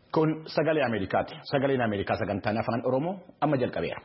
Kun sagalee Ameerikaati. Sagaleen Ameerikaa sagantaan afaan Oromoo amma jalqabeera.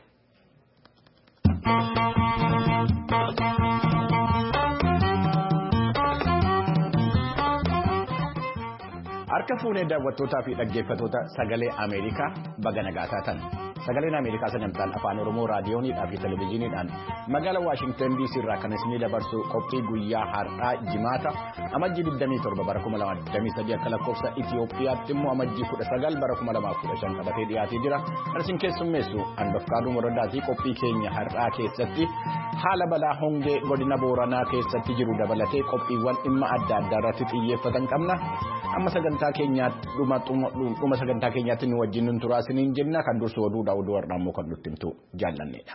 Harka fuunee daawwattootaa fi dhaggeeffattoota sagalee Ameerikaa baga nagaa taatan. Sagaleen Ameerikaa sagantaan afaan Oromoo raadiyooniidhaa fi televezyiiniidhaan magaalaa Waashingtan DC irraa kan isinii dabarsu qophii guyyaa har'aa jimaata amajjii 27 bara 2023 akka lakkoofsa Itiyoophiyaatti immoo amajjii 19 bara 2015 qabatee dhiyaatee jira. Kan isin keessummeessu Anbafkaaduu Morodaatii qophii keenya har'aa keessatti haala balaa hongee godina Booranaa keessatti jiru dabalatee qophiiwwan dhimma adda addaa irratti xiyyeeffatan qabna. Amma sagantaa keenyaatti dhuma sagantaa keenyaatti nu wajjin turaa isiniin jenna kan dursu oduudha oduu har'aa immoo kan nutti himtu jaallanneedha.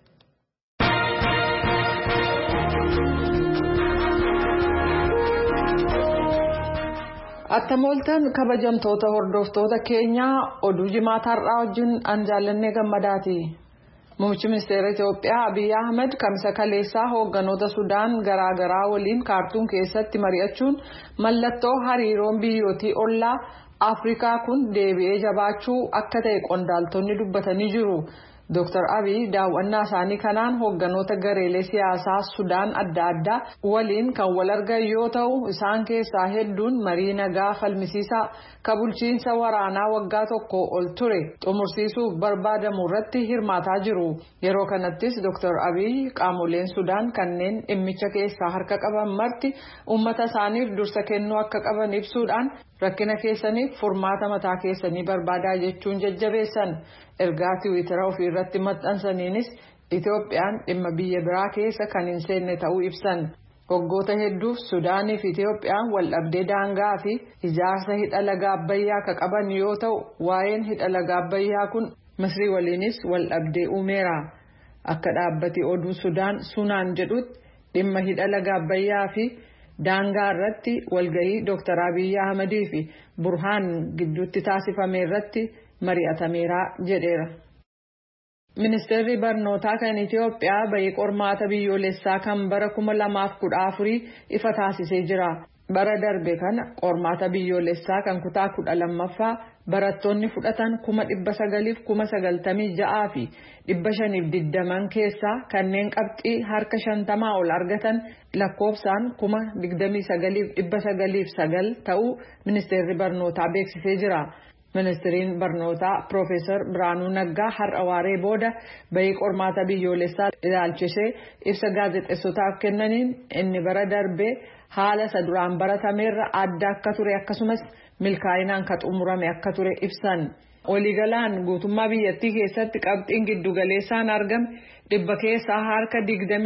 Attamooltan kabajamtoota hordoftoota keenyaa oduu jimaata har'aa wajjin an jaallannee gammadaati. Muummichi Ministeera Itoophiyaa Abiy Ahmed kamisa kaleessaa hoogganoota Sudaan garaagaraa waliin kaartuum keessatti mari'achuun mallattoo hariiroon biyyootii ollaa Afrikaa kun deebi'ee jabaachuu akka ta'e qondaaltonni dubbatanii jiru. Dr. Abiy daawwannaa isaanii kanaan hoogganoota gareelee siyaasaa Sudaan adda addaa waliin kan wal argan yoo ta'u isaan keessaa hedduun marii nagaa falmisiisaa kan bulchiinsa waraanaa waggaa tokko ol ture xumursiisuuf barbaadamu irratti hirmaataa jiru. Yeroo kanattis Dr. Abiy qaamoleen Sudaan kanneen dhimmicha keessaa harka qaban marti uummata isaaniif dursa kennuu akka qaban ibsuudhaan rakkina keessaniif furmaata mataa keessanii barbaadaa jechuun jajjabeessan. Ergaa Tiwiitara ofii irratti maxxansaniinis Itoophiyaan dhimma biyya biraa keessa kan hin seenne ta'uu ibsan. Waggoota hedduuf Sudaanii fi Itoophiyaan wal dhabdee daangaa fi ijaarsa hidha laga Abbayyaa kan qaban yoo ta'u waa'een hidha laga Abbayyaa kun Misrii waliinis wal dhabdee uumeera. Akka dhaabbati oduu Sudaan Sunaan jedhutti dhimma hidha laga Abbayyaa fi daangaa irratti walgahii Dr. Abiy Ahmedii fi Burhaan gidduutti taasifame irratti mari'atameera jedheera. Ministeerri barnootaa kan Itoophiyaa bahii qormaata biyyoolessaa kan bara 2014 ifa taasisee jira. Bara darbe kana qormaata biyyoolessaa kan kutaa 12ffaa barattoonni fudhatan 996 fi 520 keessaa kanneen qabxii harka 50 ol argatan lakkoofsaan 29,909 ta'uu ministeerri barnootaa beeksisee jira. Ministeeriin barnootaa Profeesar Biraanuu Naggaa har'a waaree booda bahii qormaata biyyoolessaa ilaalchisee ibsa gaazexeessotaaf kennaniin inni bara darbee haala isa duraan baratameerra adda akka ture akkasumas milkaa'inaan kan xumurame akka ture ibsan. Waliigalaan guutummaa biyyattii keessatti qabxiin giddugaleessaan argame 100 keessaa harka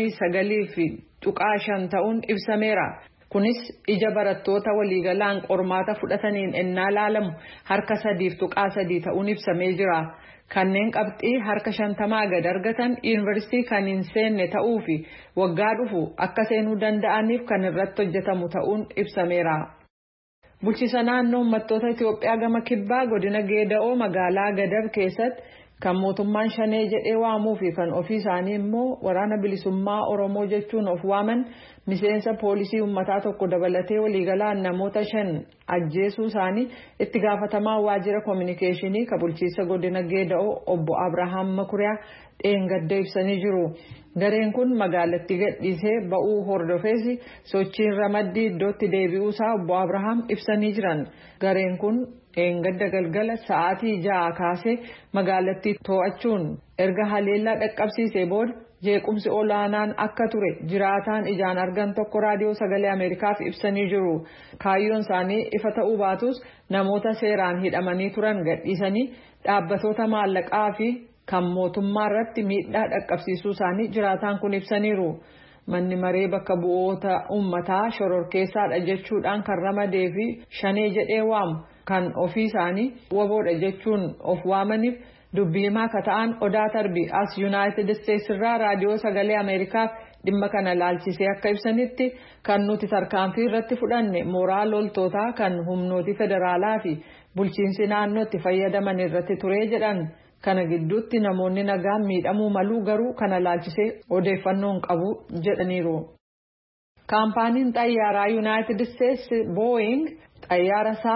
29.5 ta'uun ibsameera. Kunis ija barattoota waliigalaan qormaata fudhataniin ennaa laalamu harka 3.3 ta'uun ibsamee jira. Kanneen qabxii harka 50 gad argatan yuunivarsiitii kan hin seenne ta'uu fi waggaa dhufu akka seenuu danda'aniif kan irratti hojjetamu ta'uun ibsameera. Bulchiinsa naannoo uummattoota Itoophiyaa gama kibbaa godina Geeda'oo magaalaa Gadab keessatti kan mootummaan Shanee jedhee waamuu fi kan ofii isaanii immoo waraana bilisummaa Oromoo jechuun of waaman miseensa poolisii uummataa tokko dabalatee waliigalaan namoota 5 ajjeesuu isaanii itti gaafatamaa waajjira koominikeeshinii kan bulchiinsa godina Geeda'oo obbo Abrahaam Makuriyaa dheengadda ibsanii jiru. Gareen kun magaalattii gadhiisee ba'uu hordofees sochiin ramaddii iddootti deebi'uusaa obbo Abrahaam ibsanii jiran. Gareen kun dheengadda galgala sa'aatii 6 kaasee magaalattii to'achuun erga haleellaa dhaqqabsiisee booda jeequmsi olaanaan akka ture jiraataan ijaan argan tokko raadiyoo sagalee Ameerikaaf ibsanii jiru. Kaayyoon isaanii ifa ta'uu baatus namoota seeraan hidhamanii turan gadhiisanii dhaabbatoota maallaqaa fi kan mootummaa irratti miidhaa dhaqqabsiisuu isaanii jiraataan kun ibsaniiru. Manni maree bakka bu'oota uummataa shororkeessaadha jechuudhaan kan ramadee fi Shanee jedhee waamu kan ofii isaanii waboodha jechuun of waamaniif dubbii himaa akka ta'an Odaa Tarbii as Yuunaayitid Isteetsi irraa raadiyoo sagalee Ameerikaaf dhimma kana laalchisee akka ibsanitti kan nuti tarkaanfii irratti fudhanne mooraa loltootaa kan humnooti federaalaa fi bulchiinsi naannootti fayyadaman irratti ture jedhan. Kana gidduutti namoonni nagaan miidhamuu maluu garuu kana laalchisee odeeffannoon qabu jedhaniiru. Kaampaaniin xayyaaraa Yuunaayitid Isteetsi Boeing xayyaara isaa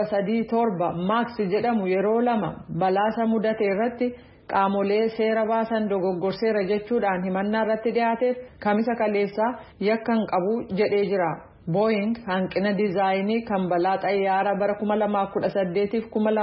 737 maaks jedhamu yeroo lama balaasa mudate irratti qaamolee seera baasan dogoggorseera jechuudhaan himannaa irratti dhiyaateef kamisa kaleessaa yakka hin qabu jedhee jira. Boeing hanqina diizaayinii kan balaa xayyaara bara 2018 fi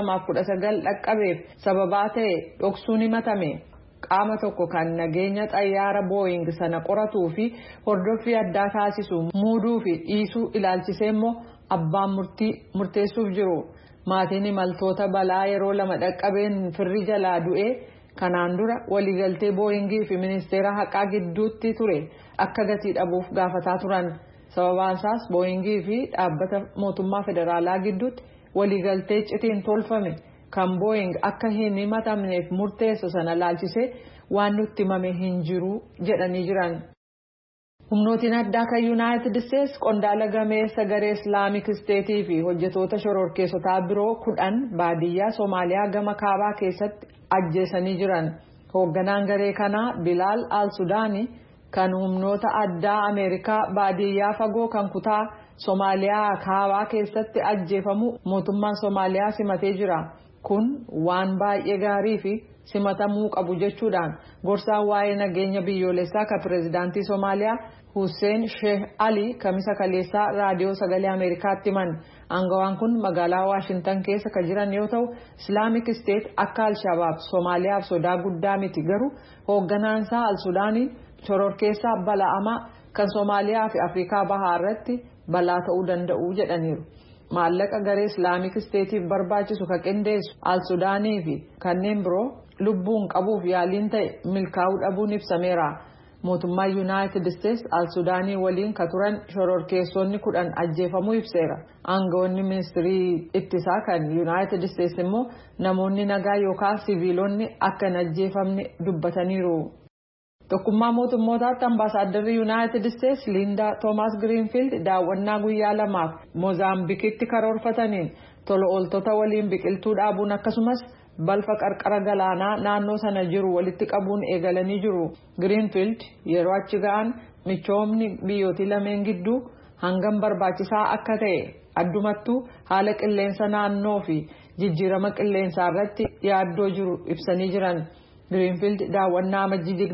2019 dhaqqabeef sababaa ta'e dhoksuun himatame. Qaama tokko kan nageenya xayyaara Boeing sana qoratuu fi hordoffii addaa taasisu muuduu fi dhiisuu ilaalchisee immoo abbaan murteessuuf jiru. Maatiin imaltoota balaa yeroo lama dhaqqabeen firri jalaa du'e kanaan dura waliigaltee Boeingii fi ministeera haqaa gidduutti ture akka gatii dhabuuf gaafataa turan. Sababaan isaas Boeingii fi dhaabbata mootummaa federaalaa gidduutti waliigaltee citiin tolfame kan Boeing akka hin himatamneef murteessu sana laalchisee waan nutti himame hin jiru jedhanii jiran. Humnootiin addaa kan Yuunaayitid Isteetsi qondaala gameessa garee Islaamik Isteetii fi hojjetoota shororkeessotaa biroo 10 baadiyyaa Soomaaliyaa gama kaabaa keessatti ajjeesanii jiran. Hoogganaan garee kanaa Bilaal Al-Sudaanii kan humnoota addaa Ameerikaa baadiyyaa fagoo kan kutaa Soomaaliyaa kaabaa keessatti ajjeefamu mootummaan Soomaaliyaa simatee jira. Kun waan baay'ee gaarii fi simatamuu qabu jechuudhaan gorsaan waa'ee nageenya biyyoolessaa kan pireezidaantii Soomaaliyaa Hussein Sheikh Ali kamisa kaleessaa raadiyoo sagalee Ameerikaatti himan. Aangawaan kun magaalaa Waashintan keessa kan jiran yoo ta'u Islaamik Isteet akka Al-Shabaab Soomaaliyaaf sodaa guddaa miti garuu hoogganaansaa Al-Sudaanii shororkeessaa bala'amaa kan Soomaaliyaa fi Afrikaa bahaa irratti balaa ta'uu danda'u jedhaniiru. Maallaqa garee Islaamik Isteetiif barbaachisu kan qindeessu Al-Sudaanii fi kanneen biroo lubbuun qabuuf yaaliin ta'e milkaa'uu dhabuun ibsameera. Mootummaa Yuunaayitid Isteetsi Al-Sudaanii waliin kan turan shororkeessonni 10 ajjeefamuu ibseera. Aangawoonni ministirii ittisaa kan Yuunaayitid Isteetsi immoo namoonni nagaa yookaan siviilonni akka hin ajjeefamne dubbataniiru. Tokkummaa mootummootaatti ambaasaaddarri Yuunaayitid Isteetsi Liindaa Toomaas Giriinfiild daawwannaa guyyaa 2 Moozaambikitti karoorfataniin tola ooltota waliin biqiltuu dhaabuun akkasumas balfa qarqara galaanaa naannoo sana jiru walitti qabuun eegalanii jiru. Giriinfiild yeroo achi ga'an michoomni biyyootii lameen gidduu hangam barbaachisaa akka ta'e addumattuu haala qilleensa naannoo fi jijjiirama qilleensaa irratti yaaddoo jiru ibsanii jiran. Greenfield daawwannaa amajjii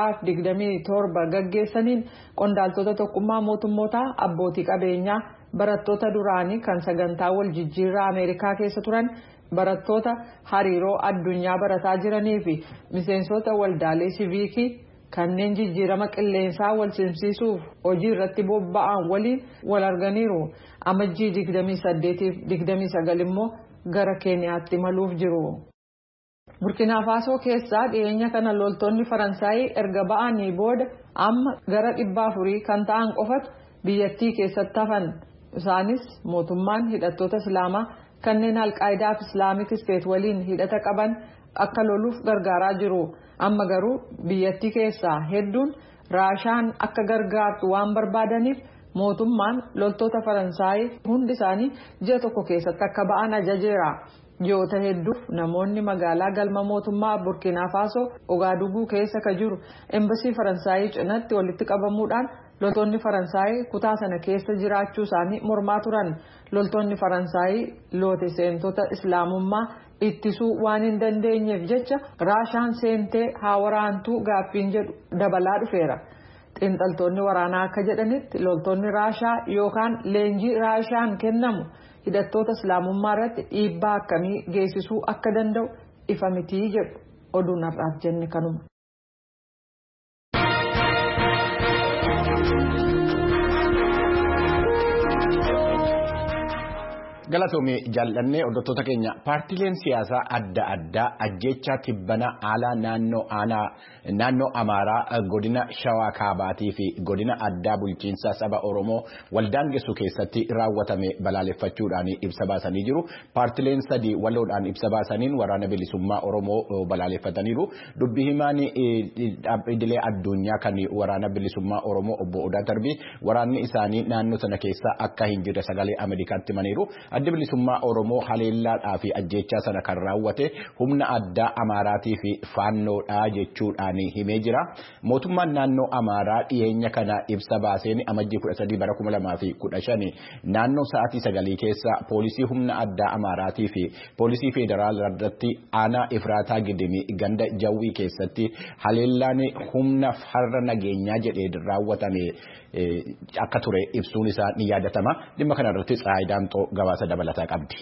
26-27 gaggeessaniin qondaaltota tokkummaa mootummootaa abbootii qabeenyaa barattoota duraanii kan sagantaa wal jijjiirraa Ameerikaa keessa turan barattoota hariiroo addunyaa barataa jiranii fi miseensota waldaalee siviikii kanneen jijjiirama qilleensaa wal simsiisuuf hojii irratti bobba'an waliin wal arganiiru. Amajjii 28-29 immoo gara Keeniyaatti imaluuf jiru. Burkina Faso keessaa dhiyeenya kana loltoonni Faransaayii erga ba'anii booda amma gara 400 kan ta'an qofatu biyyattii keessatti hafan. Isaanis mootummaan hidhattoota Islaamaa kanneen Al-Qaayidaa fi Islaamik Isteet waliin hidhata qaban akka loluuf gargaaraa jiru. Amma garuu biyyattii keessaa hedduun Raashaan akka gargaartu waan barbaadaniif mootummaan loltoota Faransaayii hundi isaanii ji'a tokko keessatti akka ba'an ajajeera. Ji'oota hedduuf namoonni magaalaa galma mootummaa Burkina Faso Ogaaduguu keessa ka jiru embasii Faransaayii cinaatti walitti qabamuudhaan loltoonni Faransaayii kutaa sana keessa jiraachuu isaanii mormaa turan. Loltoonni Faransaayii loote seentota Islaamummaa ittisuu waan hin dandeenyeef jecha Raashaan seentee haa waraantuu gaaffiin jedhu dabalaa dhufeera. Xiinxaltoonni waraanaa akka jedhanitti loltoonni Raashaa yookaan leenjii Raashaan kennamu hidhattoota Islaamummaa irratti dhiibbaa akkamii geessisuu akka danda'u ifa mitii jedhu oduun har'aaf jenne kanuma. Galatoomii jaalladhee hordoftoota keenya paartiileen siyaasaa adda addaa ajjeechaa tibbana alaa naannoo Amaaraa godina Shawaa Kaabaatii fi godina addaa bulchiinsa saba Oromoo waldaangessu keessatti raawwatame balaaleffachuudhaan ibsa baasanii jiru. Paartiileen sadii waloodhaan ibsa baasaniin waraana bilisummaa Oromoo balaaleffataniiru. Dubbii himaan idilee addunyaa kan waraana bilisummaa Oromoo obbo Odaa Tarbii waraanni isaanii naannoo sana keessa akka hin jirre sagalee Ameerikaatti himaniiru. adda bilisummaa Oromoo haleellaadhaa fi ajjeechaa sana kan raawwate humna addaa Amaaraatii fi faannoodhaa jechuudhaan himee jira. Mootummaan naannoo Amaaraa dhiyeenya kana ibsa baaseen amajjii 13 bara 2015 naannoo sa'aatii 9 keessa poolisii humna addaa Amaaraatii fi poolisii federaalaa irratti aanaa Ifraataa Gidimii ganda Jawwii keessatti haleellaan humna farra nageenyaa jedhee raawwatame akka ture ibsuun isaa ni yaadatama. Dhimma kana irratti Tsaayidaamxoo gabaasa dabalataa qabdi.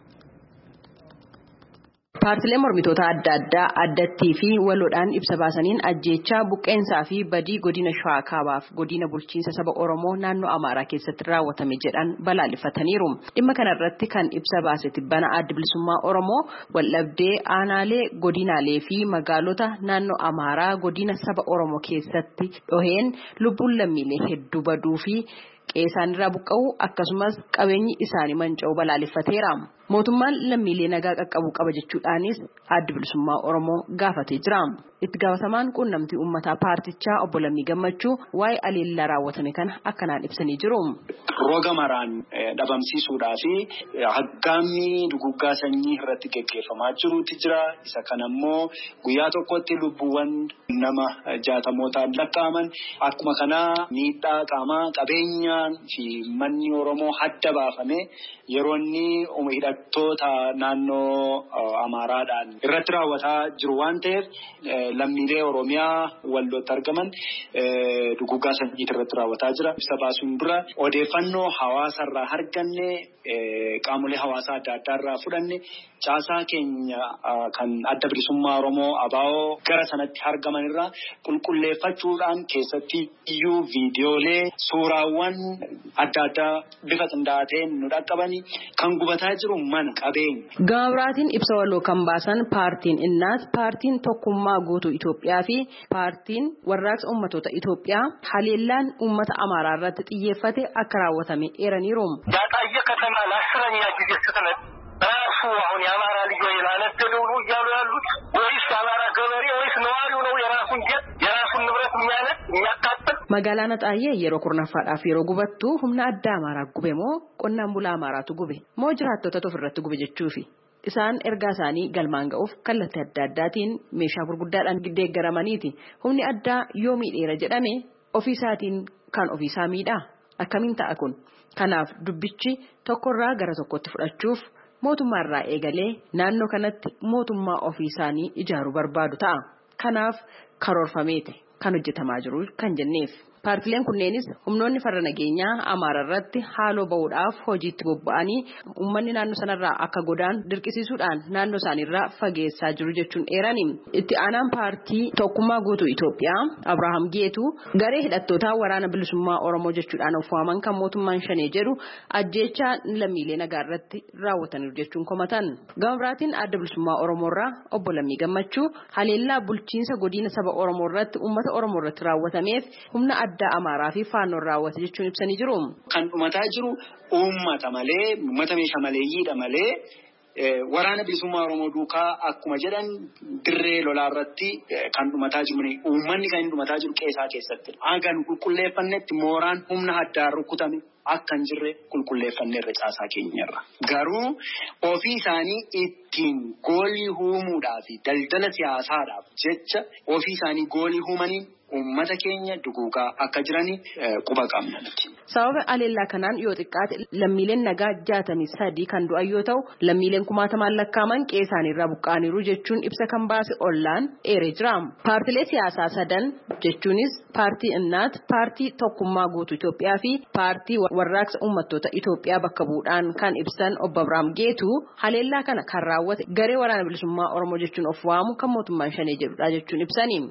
Paartileen mormitoota adda addaa addattii fi waloodhaan ibsa baasaniin ajjeechaa buqqeensaa fi badii godina Shawaa Kaabaaf godina bulchiinsa saba Oromoo naannoo Amaaraa keessatti raawwatame jedhan balaaleffataniiru. Dhimma kana irratti kan ibsa baase tibbana adda bilisummaa Oromoo waldhabdee aanaalee godinaalee fi magaalota naannoo Amaaraa godina saba Oromoo keessatti dhoheen lubbuun lammiilee hedduu baduu fi qeesaan irraa buqqa'u akkasumas qabeenyi isaanii manca'u balaaleffateera. Mootummaan lammiilee nagaa qaqqabuu qaba jechuudhaanis adda bilisummaa Oromoo gaafatee jira. Itti gaafatamaan quunnamtii uummataa paartichaa obbo Lammii Gammachuu waa'ee haleellaa raawwatame kana akkanaan ibsanii jiru. Roga maraan dhabamsiisuudhaa fi haggaamii duguggaa sanyii irratti gaggeeffamaa jiruutu jira. Isa kanammoo guyyaa tokkotti lubbuuwwan nama 60mootaan lakkaa'aman akkuma kanaa miidhaa qaamaa qabeenyaan fi manni Oromoo hadda baafame yeroo inni hidhattoota naannoo Amaaraadhaan irratti raawwataa jiru waan ta'eef lammiilee Oromiyaa waldootti argaman duguggaa sanyii irratti raawwataa jira. Ibsa baasuun dura odeeffannoo hawaasarraa arganne qaamolee hawaasaa adda addaarraa fudhanne caasaa keenya kan adda bilisummaa Oromoo ABO gara sanatti argaman irraa qulqulleeffachuudhaan keessatti iyyuu viidiyoolee suuraawwan adda addaa bifa qindaa'aa ta'een nu dhaqqabanii kan gubataa jiru mana qabeenya. Gabraatiin ibsa waloo kan baasan paartiin Innaat, paartiin Tokkummaa Guutuu Itoophiyaa fi paartiin Warraaqsa Uummattoota Itoophiyaa haleellaan uummata Amaaraa irratti xiyyeeffate akka raawwatame eeraniiru. Daaqaayya ከተማ ለአስረኛ ጊዜ ስትመጥ ራሱ አሁን የአማራ ልጆች ላነደደው ነው እያሉ ያሉት ወይስ የአማራ ገበሬ ወይስ ነዋሪው ነው የራሱን ጀት የራሱን ንብረት የሚያነድ የሚያቃጥል? Magaalaan Axaayee yeroo kurnaffaadhaaf yeroo gubattu humna addaa Amaaraa gube moo qonnaan bulaa Amaaraatu gube moo jiraattota ofirratti gube jechuufi. Isaan ergaa isaanii galmaan ga'uuf kallattii adda addaatiin meeshaa gurguddaadhaan deeggaramaniiti. Humni addaa yoo miidheera jedhame ofiisaatiin kan ofiisaa miidhaa akkamiin ta'a kun? Kanaaf dubbichi tokkorraa gara tokkotti fudhachuuf mootummaa irraa eegalee naannoo kanatti mootummaa ofiisaanii ijaaruu barbaadu ta'a. Kanaaf karoorfameeti kan hojjetamaa jiru kan jenneef. Paartileen kunneenis humnoonni farra nageenyaa Amaaraa irratti haaloo ba'uudhaaf hojiitti bobba'anii uummanni naannoo sanarraa akka godaan dirqisiisuudhaan naannoo isaaniirraa fageessaa jiru jechuun eerani. Itti aanaan paartii Tokkummaa Guutuu Itoophiyaa Abrahaam Geetuu garee hidhattootaa waraana bilisummaa Oromoo jechuudhaan of waaman kan mootummaan shanee jedhu ajjeechaa lammiilee nagaa irratti raawwataniiru jechuun komatan. Gabraatiin adda bilisummaa Oromoorraa obbo Lammii Gammachuu haleellaa bulchiinsa godina saba Oromoo irratti uummata Oromoo irratti raawwatameef humna addaa Amaaraa fi faannoon raawwate jechuun ibsanii jiru. Kan dhumataa jiru uummata malee, uummata meeshaa maleeyyiidha malee waraana bilisummaa Oromoo duukaa akkuma jedhan dirree lolaa irratti kan dhumataa jiru. Uummanni kan inni dhumataa jiru qeesaa keessatti. Hagan qulqulleeffannetti mooraan humna addaa rukutame akka hin jirre qulqulleeffanneerra caasaa keenyarra. Garuu ofii isaanii ittiin goolii uumuudhaaf daldala siyaasaadhaaf jecha ofii isaanii goolii uumanii uummata keenya duguugaa akka jiranii quba qabna. Sababa haleellaa kanaan yoo xiqqaate lammiileen nagaa 63 kan du'an yoo ta'u lammiileen 1000 lakkaaman qeesaanirraa buqqaaniiru jechuun ibsa kan baase ollaan eeree jira. Paartilee siyaasaa sadan jechuunis paartii Innaat, paartii Tokkummaa Guutuu Itoophiyaa fi paartii Warraaqsa Uummattoota Itoophiyaa bakka bu'uudhaan kan ibsan obbo Abrahaam Geetuu haleellaa kana kan raawwate garee waraana bilisummaa Oromoo jechuun of waamu kan mootummaan shanee jedhudha jechuun ibsanii.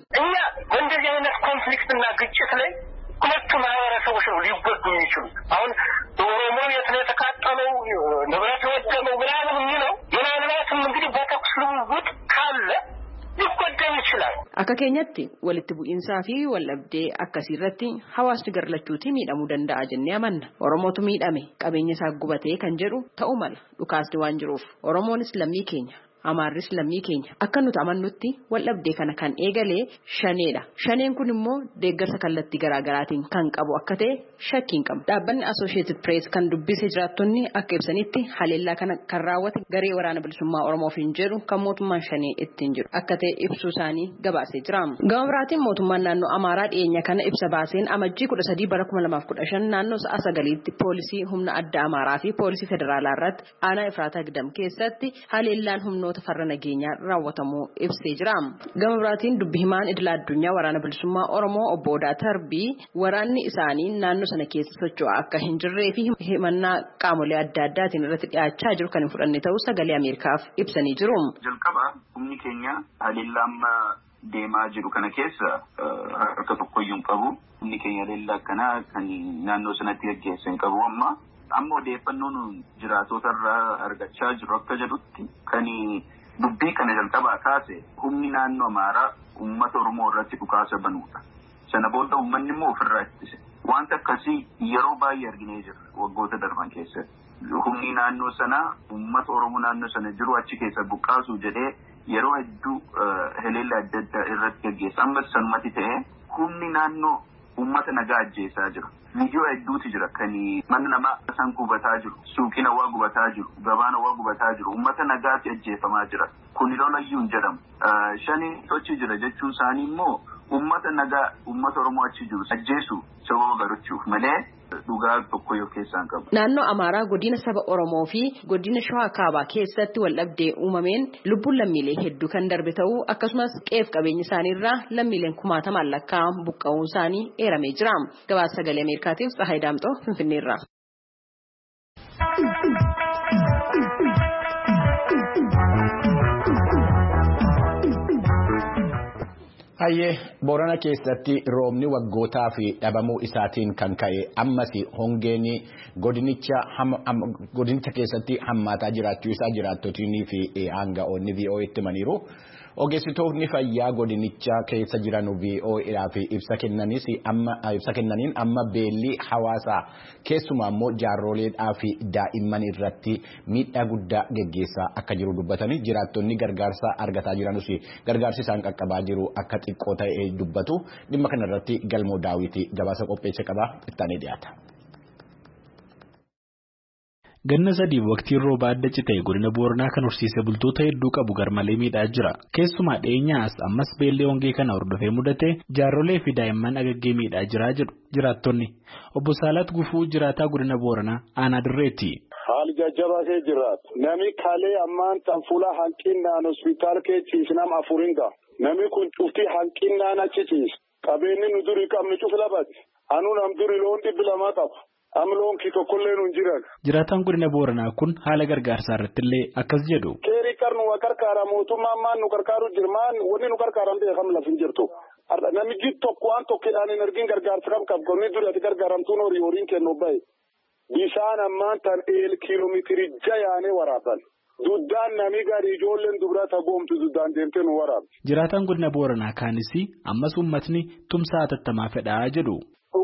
እንደዚህ አይነት ኮንፍሊክት እና ግጭት ላይ ሁለቱ ማህበረሰቦች ነው ሊጎዱ የሚችሉት። አሁን ኦሮሞ የት ነው የተቃጠለው ንብረት ወደመው ምናምን የሚለው ምናልባትም እንግዲህ በተኩስ ልውውጥ ካለ ሊጎዳ ይችላል። Akka keenyatti walitti bu'iinsaa fi waldhabdee akkasiirratti hawaasni garlachuutii miidhamuu danda'a jennee amanna. Oromootu miidhame qabeenya isaa gubatee kan jedhu ta'uu mala dhukaasni waan jiruuf Oromoonis lammii keenya Amaarris lammii keenya akka nuti amannutti waldhabdee kana kan eegalee shaneedha. Shaneen kun immoo deeggarsa kallattii garaagaraatiin kan qabu akka ta'e shakkiin qabu. Dhaabbanni Associated Press kan dubbise jiraattonni akka ibsanitti haleellaa kana kan raawwate garee waraana bilisummaa Oromoof hin jedhu kan mootummaan shanee ittiin jiru akka ta'e ibsuu isaanii gabaasee jira. Gama biraatiin mootummaan naannoo Amaaraa dhiyeenya kana ibsa baaseen amajjii 13 bara 2015 naannoo sa'a 9tti poolisii humna adda Amaaraa fi poolisii federaalaa irratti aanaa Efraataa Gidam keessatti haleellaan humnoota farra nageenyaa raawwatamuu ibsee jira. Gama biraatiin dubbi himaan idila addunyaa waraana bilisummaa Oromoo obbo Odaa Tarbii waraanni isaanii naannoo sana keessa socho'aa akka hin jirree fi himannaa qaamolee adda addaatiin irratti dhiyaachaa jiru kan hin fudhanne ta'uu sagalee Ameerikaaf ibsanii jiru. Jalqaba humni keenya haleellaa deemaa jiru kana keessa harka tokkoyyuu hin qabu. Humni keenya haleellaa akkanaa kan naannoo sanatti gaggeessan qabu amma odeeffannoon jiraatota irraa argachaa jiru akka jedhutti kan dubbii kana jalqabaa kaase humni naannoo Amaaraa uummata Oromoo irratti dhukaasa banuudha. Sana booda uummanni immoo ofirraa ittise. Wanta akkasii yeroo baay'ee arginee jirra waggoota darban keessatti. Humni naannoo sanaa uummata Oromoo naannoo sana jiru achi keessa buqqaasu jedhee yeroo hedduu haleellaa adda addaa irratti gaggeessa. Ammas sanumatti ta'ee humni naannoo uummata nagaa ajjeesaa jira. Viidiyoo hedduutu jira kan manni namaa san gubataa jiru, suuqiin hawaa gubataa jiru, gabaan hawaa gubataa jiru, uummata nagaatti ajjeefamaa jira. Kun lolayyuu hin jedhamu. Shanii sochii jira jechuun isaanii immoo uummata nagaa uummata Oromoo achi jiru ajjeesu sababa barachuuf malee dhugaa tokko yoo keessaan qabu. Naannoo Amaaraa godina saba Oromoo fi godina Shawaa Kaabaa keessatti waldhabdee uumameen lubbuun lammiilee hedduu kan darbe ta'uu akkasumas qeef qabeenya isaaniirraa lammiileen 10,000 lakkaa'aman buqqa'uun isaanii eeramee jira. Gabaasa sagalee Ameerikaatiif Tsahaay Daamxoo Finfinneerraa. Hayyee Boorana keessatti roobni waggootaa fi dhabamuu isaatiin kan ka'e ammas hongeen godinicha keessatti hammaataa jiraachuu isaa jiraattotni fi aanga'oonni VOA itti himaniiru. Ogeessitoonni fayyaa godinicha keessa jiran VOA'dhaaf ibsa kennaniin amma beelli hawaasaa keessumaa immoo jaarroleedhaa fi daa'imman irratti miidhaa guddaa geggeessaa akka jiru dubbatanii jiraattonni gargaarsa argataa jiranus gargaarsi isaan qaqqabaa jiru akka xiqqoo ta'e dubbatu. Dhimma kanarratti Galmoo Daawwitii gabaasa qopheesse qabaa ittaanee dhiyaata. Ganna sadiif waqtiin roobaa adda citee godina Booranaa kan horsiisee bultoota hedduu qabu garmalee miidhaa jira. Keessumaa dhiyeenyaas ammas beellee hongee kana hordofee mudate jaarrolee fi daa'imman agaggee miidhaa jira jedhu jiraattonni. Obbo Saalaat Gufuu jiraataa godina Booranaa aanaa Dirreetti. Haal jajjabaatee jiraatu. Nami kalee ammaan tan fuula hanqinnaan hospitaal keessiis nam afuringa. Nami kun cuftii hanqinnaan achi ciisa. Qabeenyi nu durii qabni cuf labate. Anu nam durii loon 200 qaba. Amloonki tokkollee nu jiran. Jiraataan godina Booranaa kun haala gargaarsaa irratti illee akkas jedhu. Keerii qarnu waa qarqaara mootummaan maan nu qarqaaru jirmaan wanni nu qarqaaran beekam lafin jirtu. Namichi tokko waan tokkodhaan hin argin gargaarsa qabu ni duratti gargaaramtuun horiin kennu bahe. Bisaan ammaan tan kiiloomeetirii jayaanee waraaban. Duddaan nami gaarii ijoolleen dubraa tagoomtu duddaan deemtee nu waraabdi. Jiraataan godina Booranaa kaanis ammas uummatni tumsaa hatattamaa fedhaa jedhu.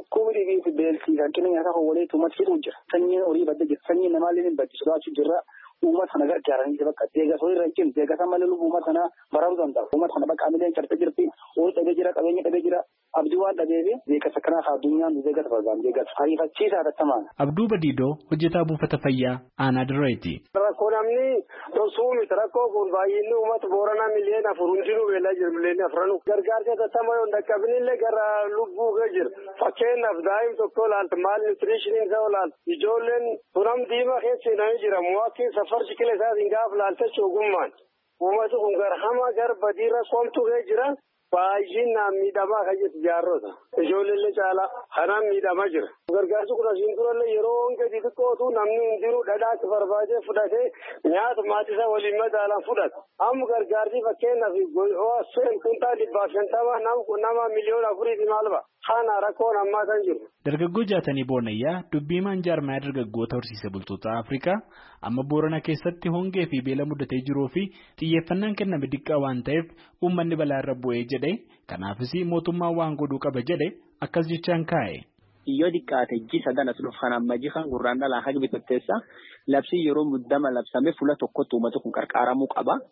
Beeltii kan kennan nyaata hawwalee tuumatti fidu jira. Sanyiin horii badda jira. Sanyiin namaallee hin baddi sodaachuu jirra. Uummata kana gargaaranii bakka deeggarsa horii irra hin cimne deeggarsa malee lubbuu uummata kana baraaruu danda'a. Uummata kana bakka amileen cartee jirti. Horii dhabee jira qabeenya dhabee jira. Abdii waan dhabeef deeggarsa kanaaf addunyaan deeggarsa barbaadu deeggarsa ariifachiisaa hatattamaan. Abduu Badiidoo hojjetaa buufata fayyaa aanaa Dirreetti. Rakkoo namni tosuu miti rakkoo kun baay'inni uummata Booranaa miliyoona 4 hundinuu beelaa jiru miliyoona 4. Gargaarsa hatattamaa yoo dhaqqabnillee gara lubbuu ga'e jira. Fakkeenyaaf daa'im tokko laalta maal nutriishiniin isaa laalta. Ijoolleen tunam diimaa keessa hidhamee jira. Muwaakkii safar shikila isaatiin gaafa laalta ogummaan. Uummati kun gara hamaa gara badii rakkoomtu ga'e jira. Baay'inaan miidhamaa kan jiru jaarrota. Ijoollee caalaa kanaan miidhamaa jira. Gargaarsi kun asiin durallee yeroo gadi xiqqootu namni hundinuu dhadhaatti barbaadee fudhatee nyaata maatisaa waliin madaalaan fudhata. Amma gargaarsi fakkeenyaaf kuntaa 150 nama miliyoona 4 maal ba'a. Kana rakkoon ammaa kan jiru. Dargaggoo Jaatanii Boonayyaa dubbii jaarmaa dargaggoota horsiisee bultoota Afrikaa amma Boorana keessatti hongee fi beela mudatee jiruu fi xiyyeeffannaan kenname diqqaa waan ta'eef uummanni balaa irra bu'ee jedhe kanaafis mootummaan waan godhuu qaba jedhe akkas jechaan kaa'e. Yoo diqqaate jisa ganas dhufu kan amma jifan gurraan dhalaa haqi bitatteessa labsii yeroo muddama labsame fuula tokkotti uummata kun qarqaaramuu qaba.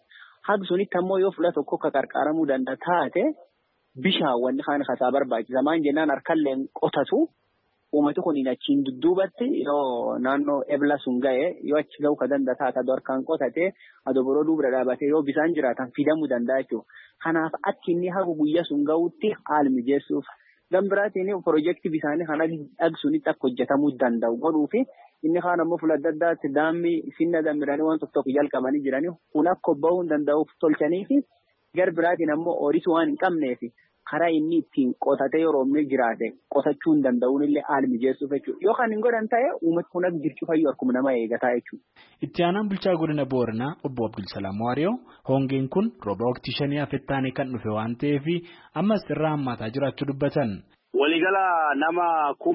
Haga sunitti ammoo yoo fuula tokko ka qarqaaramuu danda'a taate bishaan wanni kaan kasaa barbaachisa. Maan jennaan harkalleen qotatu uummati kun achiin dudduubatti yoo naannoo ebla sun ga'e yoo achi ga'u ka danda'a taate adoo harkaan qotatee adoo biroo dubra dhaabatee yoo bishaan jiraatan fidamuu danda'a jechuudha. Kanaaf akka inni haga guyyaa sun ga'utti haala mijeessuuf. Gambiraatiin piroojeektii bisaanii kana dhagsunitti akka hojjetamuu danda'u godhuufi inni kaan ammoo fuula adda addaatti daamii finna damiranii waan tokko jalqabanii jiranii kun akka bahuu danda'uuf tolchaniifi garbiraatiin ammoo ooyiruu waan hin qabneefi karaa inni ittiin qotatee yeroo inni jiraate qotachuu hin danda'uun illee haala mijeessuuf jechuudha. Yookaan hin godhan ta'e uummati kun akka jirchu fayyuu akkuma nama eegataa jechuudha. Itti aanaan bulchaa godina Booranaa obbo Abdulsalaam Waariyoo hongeen kun rooba waqtii 5 afettaanii kan dhufe waan ta'eef ammas irraa hammaataa jiraachuu dubbatan. Waligala nama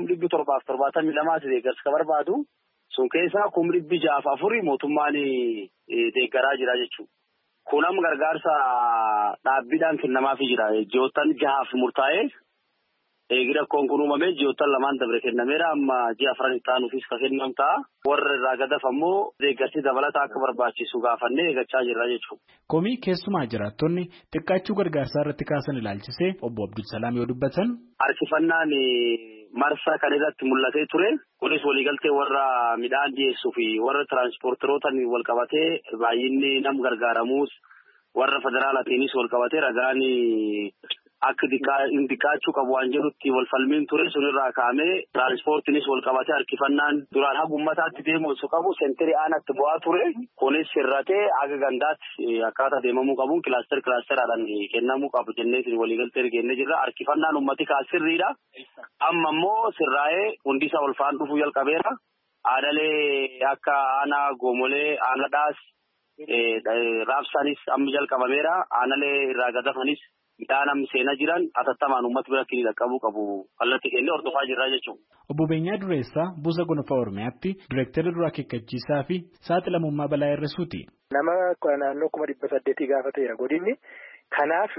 1772 deeggarsa ka barbaadu sun keessaa 604 mootummaan deeggaraa jira jechuudha. Kunam gargaarsa dhaabbiidhaan kennamaafii jira. Ji'oottan 6 murtaa'ee eegira kun uumamee ji'oottan 2 dabre kennameera amma ji'a 4 itti aanuufis ka kennamu ta'a. Warra irraa gadaf ammoo deeggarsi dabalataa akka barbaachisu gaafannee eegachaa jirra jechuudha. Komii keessumaa jiraattonni xiqqaachuu gargaarsaa irratti kaasan ilaalchisee obbo Abdulsalaam yoo dubbatan. Harkifannaan marsaa kan irratti mul'atee ture. Kunis waliigaltee warra midhaan dhiyeessuu fi warra tiraanspoorterootaan wal qabatee baay'inni nam gargaaramuus warra federaalaatiinis wal qabatee ragaan akka diqqaachuu qabu waan jedhutti wal falmiin ture sunirraa kaa'amee tiraanspoortiinis wal qabatee harkifannaan duraan haga uummataatti deemuu osoo qabu seenterii aanatti bu'aa ture. Kunis sirratee haga gandaatti akkaataa deemamuu qabuun kilaasteraadhaan kennamuu qabu jenneetiin waliigaltee ergeennee jirra. Harkifannaan uummati kaasirriidha. Amma immoo sirraa'ee hundisaa ol faan dhufuu jalqabeera. Aadalee akka aanaa goomolee aanadhaas raabsaanis amma jalqabameera. Aanalee irraa gadafanis midhaan amma seenaa jiran atattamaan uummata bira kini dhaqqabuu qabu kallattii kennee hordofaa jirra jechuudha. Obbo Beenyaa Dureessaa Buusa Gonfaa Oromiyaatti Direektara Duraa Akeekkachiisaa fi Saaxilamummaa Balaa Hir'isuuti. Nama naannoo 800 gaafateera godinni. Kanaaf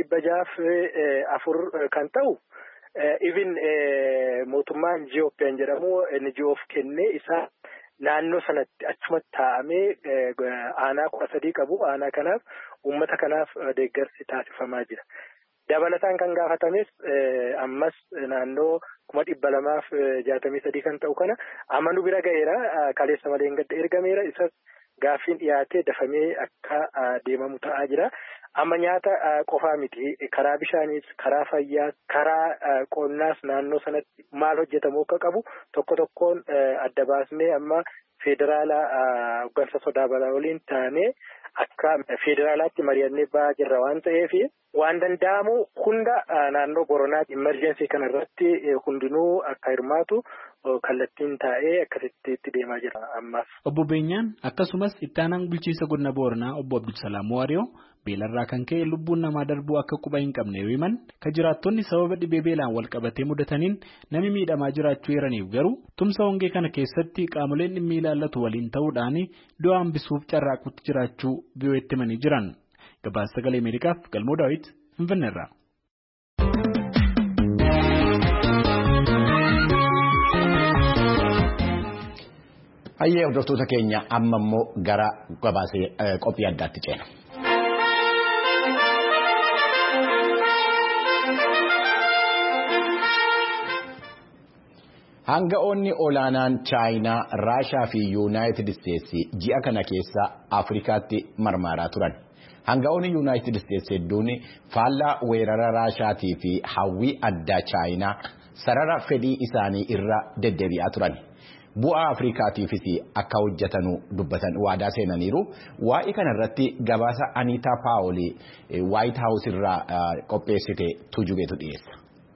604 kan ta'u even mootummaan Ethiopian jedhamu NGOf kennee isaa naannoo sanatti achumatti taa'amee aanaa 13 qabu. Aanaa kanaaf uummata kanaaf deeggarsi taasifamaa jira. Dabalataan kan gaafatames ammas naannoo 263 kan ta'u kana amanu bira ga'eera. Kaleessa malee hin gadda ergameera. Isas gaaffiin dhiyaatee dafamee akka deemamu ta'aa jira. Amma nyaata qofaa miti karaa bishaaniis karaa fayyaa karaa qonnaas naannoo sanatti maal hojjetamu akka qabu tokko tokkoon adda baasnee amma federaala hooggansa sodaa balaa waliin taanee akka federaalaatti mari'annee ba'aa jirra waan ta'eef waan danda'amu hunda naannoo Boronaatti emerjensii kanarratti hundinuu akka hirmaatu kallattiin taa'ee akkasitti itti deemaa jira ammaaf. Obbo Beenyaan akkasumas itti aanaan bulchiinsa godina Booranaa obbo Abdulsalaam Waariyoo beelarraa kan ka'e lubbuun namaa darbuu akka quba hin qabne yoo himan ka jiraattonni sababa dhibee beelaan wal qabatee mudataniin namni miidhamaa jiraachuu eeraniif garuu tumsa hongee kana keessatti qaamoleen dhimmi ilaallatu waliin ta'uudhaan du'a hambisuuf carraaquutti jiraachuu biyyooti himanii jiran. Gabaasa Sagalee Ameerikaaf Galmoo Daawit Finfinneerraa. Ayyee hordoftoota keenya amma immoo gara gabaasee qophii addaatti ceena. Hanga'oonni olaanaan Chaayinaa, Raashaa fi Yuunaayitid Isteetsi ji'a kana keessa Afrikaatti marmaaraa turan. Hanga'oonni Yuunaayitid Isteetsi hedduun faallaa weerara Raashaatii fi hawwii addaa Chaayinaa sarara fedhii isaanii irra deddeebi'aa turan. Bu'aa Afrikaatiifis akka hojjetanu dubbatan waadaa seenaniiru. Waa'ee kanarratti gabaasa Aniitaa Paawolii Waayit Haawus irraa qopheessite tujubeetu dhiyeessa.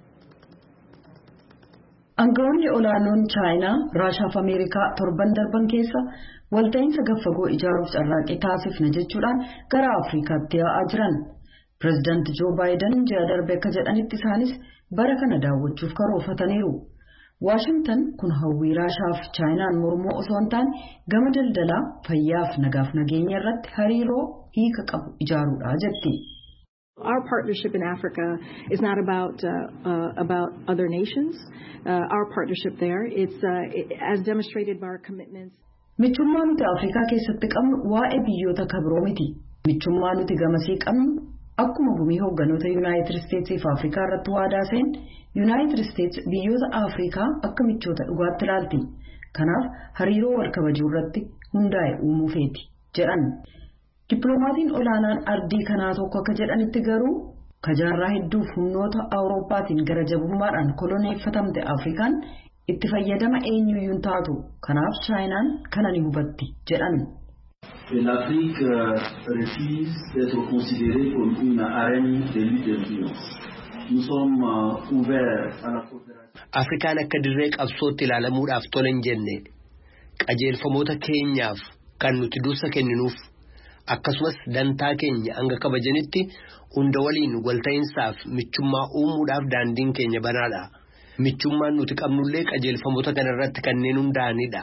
Hanga'oonni olaanoon Chaayinaa, Raashaa fi Ameerikaa torban darban keessa walta'iinsa gaffagoo ijaaruuf carraaqqii taasifna jechuudhaan gara Afrikaatti yaa'aa jiran. Pireezidaantii Joo Baayiden ji'a darbe akka jedhanitti isaanis bara kana daawwachuuf karoorfataniiru. Waashingtan kun hawwii Raashaa fi Chaayinaan mormoo osoo hin taane gama daldalaa, fayyaa fi nagaaf nageenya irratti hariiroo hiika qabu ijaaruudha jetti. Our partnership in Africa is not about other nations. Our partnership there, it's as demonstrated by our commitments. Michummaa nuti Afrikaa keessatti qabnu waa'ee biyyoota kabiroo miti. Michummaa nuti gamasii qabnu akkuma gumii hoogganoota Yuunaayitid Isteetsii fi Afrikaa irratti waadaa seen Yuunaayitid Isteets biyyoota Afrikaa akka michoota dhugaatti ilaalti. Kanaaf hariiroo wal kabajuu irratti hundaa'e uumuu feeti jedhan. Dippiloomatiin olaanaan ardii kanaa tokko akka jedhanitti garuu kajaarraa hedduuf humnoota Awurooppaatiin gara jabummaadhaan koloneeffatamte Afrikaan itti fayyadama eenyuyyuu taatu. Kanaaf Chaayinaan kana ni hubatti jedhan. L'Afrique refuse d'être considérée comme une arène de lutte d'influence. Nous sommes ouverts à la coopération. Afrikaan akka dirree qabsootti ilaalamuudhaaf tola hin jenne qajeelfamoota keenyaaf kan nuti dursa kenninuuf akkasumas dantaa keenya hanga kabajanitti hunda waliin walta'iinsaaf michummaa uumuudhaaf daandiin keenya banaadha. Michummaan nuti qabnullee qajeelfamoota kanarratti kanneen hundaa'anidha.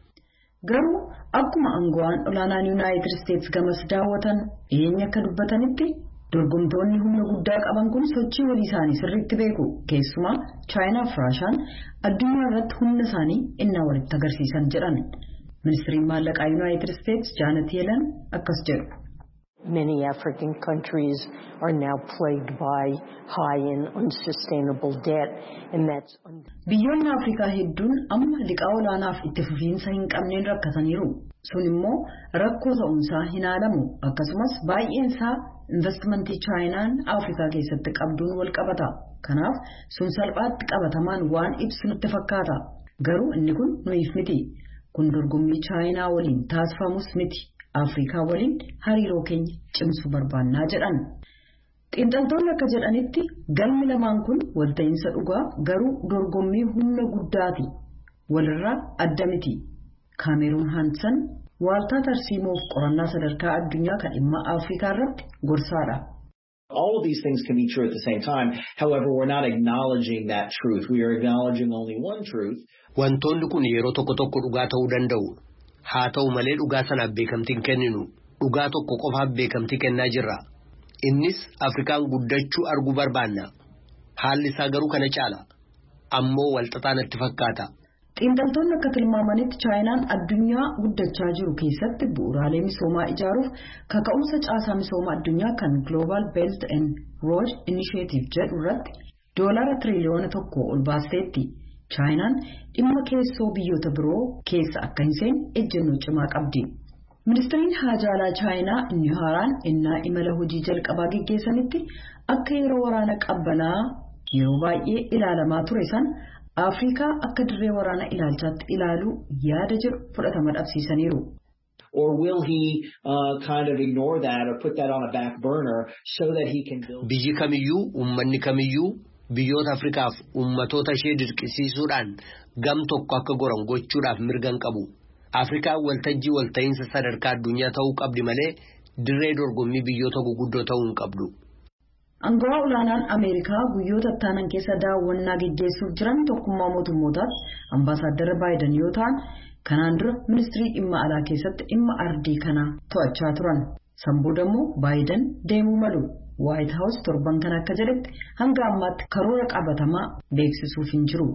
Garuu akkuma aangawaan olaanaan Yuunaayitid Isteets gamas daawwatan dhiyeenya akka dubbatanitti dorgomtoonni humna guddaa qaban kun sochii walii isaanii sirriitti beeku. Keessumaa Chaayinaa fi Raashaan addunyaa irratti humna isaanii innaa walitti agarsiisan jedhan. Ministiriin maallaqaa Yuunaayitid Isteets Jaanet Yeelen akkas jedhu. Many African countries are now plagued by high and unsustainable debt, and that's biyyoonni Afrikaa hedduun amma liqaa olaanaaf itti fufiinsa hin qabneen rakkataniiru. Sun immoo rakkoo ta'umsaa hin haalamu. Akkasumas baay'een isaa investimentii Chaayinaan Afrikaa keessatti qabduun wal qabata. Kanaaf sun salphaatti qabatamaan waan ibsu nutti fakkaata. Garuu inni kun nuyiif miti. Kun dorgommii Chaayinaa waliin taasifamus miti. Afrikaa waliin hariiroo keenya cimsuu barbaannaa jedhan. Xiinxaltoonni akka jedhanitti galmi lamaan kun walta'iinsa dhugaa garuu dorgommii humna guddaati. Walirraa adda miti. Kaameruun Haansan waaltaa tarsiimoof qorannaa sadarkaa addunyaa kan dhimma Afrikaa irratti gorsaadha. All of these things can be true at the same time. However, we're not acknowledging that truth. We are acknowledging only one truth. Wantoonni kun yeroo tokko tokko dhugaa ta'uu danda'u. Haa ta'u malee dhugaa sanaaf beekamtiin kenninu. Dhugaa tokko qofaaf beekamtii kennaa jirra. Innis Afrikaan guddachuu arguu barbaanna. Haalli isaa garuu kana caala. Ammoo walxaxaa natti fakkaata. Xiinxaltoonni akka tilmaamanitti Chaayinaan addunyaa guddachaa jiru keessatti bu'uuraalee misoomaa ijaaruuf kaka'umsa caasaa misoomaa addunyaa kan Global Belt and Road Initiative jedhu irratti $1 tiriliyoona ol baasteetti. Chaayinaan dhimma keessoo biyyoota biroo keessa akka hin seenne ejjennoo cimaa qabdi. Ministiriin haajaalaa Chaayinaa inni haaraan innaa imala hojii jalqabaa geggeessanitti akka yeroo waraana qabbanaa yeroo baay'ee ilaalamaa ture san Afrikaa akka dirree waraana ilaalchaatti ilaaluu yaada jedhu fudhatama dhabsiisaniiru. Or will he kind of ignore that or put that on a back burner so that he can build... Biyyi kamiyyuu uummanni kamiyyuu biyyoota Afrikaaf uummatoota ishee dirqisiisuudhaan gam tokko akka goran gochuudhaaf mirgan qabu. Afrikaan waltajjii walta'iinsa sadarkaa addunyaa ta'uu qabdi malee dirree dorgommii biyyoota guguddoo ta'uu hin qabdu. Aangawaa olaanaan Ameerikaa guyyoota ittaanan keessa daawwannaa geggeessuuf jiran tokkummaa mootummootaatti ambaasaaddara Baayiden yoo ta'an kanaan dura ministirii dhimma alaa keessatti dhimma ardii kana to'achaa turan. San booda immoo Baayiden deemuu malu. White House torban kana akka jedhetti hanga ammaatti karoora qabatamaa beeksisuuf hin jiru.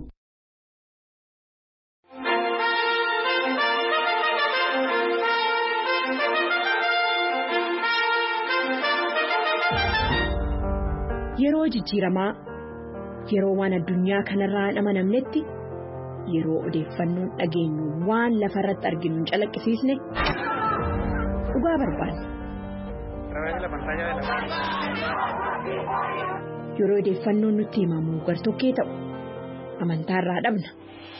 Yeroo jijjiiramaa yeroo waan addunyaa kanarraa hin amanamnetti yeroo odeeffannoon dhageenyu waan lafarratti arginu hin calaqqisiisne dhugaa barbaanna. Yeroo odeeffannoon nutti himamu gartokkee ta'u amantaarraa dhabna.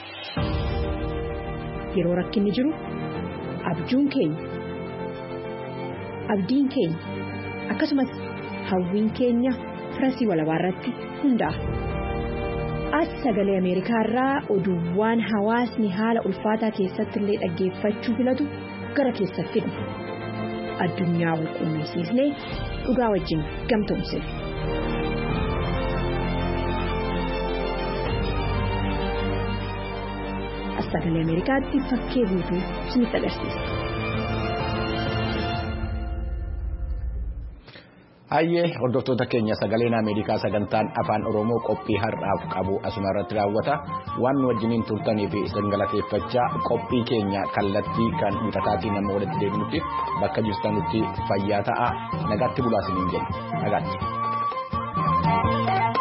Yeroo rakkinni jiru abjuun keenya abdiin keenya akkasumas hawwiin keenya firasii walabaarratti hundaa'a. As sagalee Ameerikaa irraa oduuwwan hawaasni haala ulfaataa keessatti illee dhaggeeffachuu filatu gara keessatti fidna. Addunyaa wal quunnamsiisnee dhugaa wajjin gamtoomsine. As sagalee Ameerikaatti fakkee guutuu isinitti agarsiisa. Hayyee hordoftoota keenya sagaleen Ameerikaa sagantaan afaan Oromoo qophii har'aaf qabu asuma irratti raawwata. Waan nu wajjiniin turtanii fi isin galateeffachaa qophii keenya kallattii kan miidhagaatiin nama walitti deebinutti bakka jirtanutti fayyaa ta'aa nagaatti bulaa isiniin jenna. Nagaatti.